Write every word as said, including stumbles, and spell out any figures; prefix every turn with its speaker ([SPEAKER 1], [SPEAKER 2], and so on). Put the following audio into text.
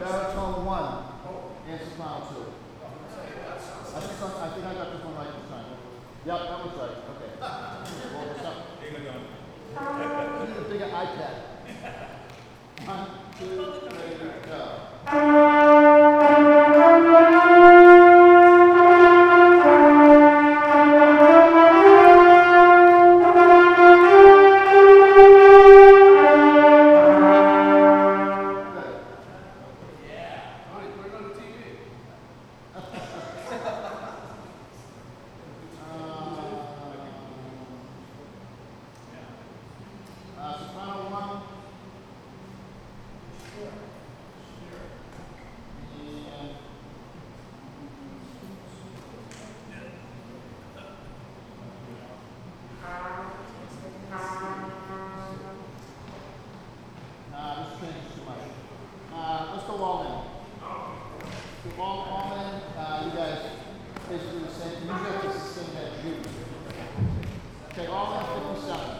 [SPEAKER 1] baritone one and soprano two. I think, I think I got this one right this time. Yep, that was right. Okay. Well, what's up? I need a bigger iPad. One, two, three, go. Uh, soprano one. And uh, this changes too much. Uh, let's go all in. So all, all in, uh, you guys basically the same. You guys the same as you. Okay, all in fifty-seven.